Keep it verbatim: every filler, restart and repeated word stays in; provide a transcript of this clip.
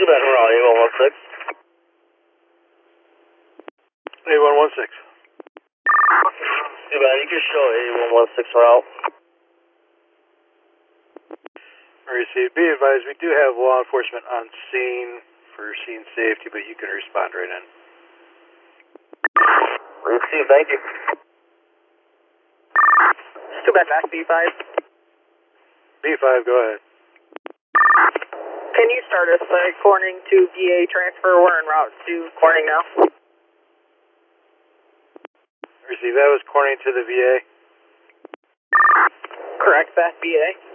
back around A one one six. A one one six. Too bad, you can show A one one six route. Received. Be advised, we do have law enforcement on scene for scene safety, but you can respond right in. Received, thank you. Too bad, back B five. B five, go ahead. Can you start us uh, Corning to V A transfer? We're en route to Corning now. Received. That was Corning to the V A. Correct, back V A.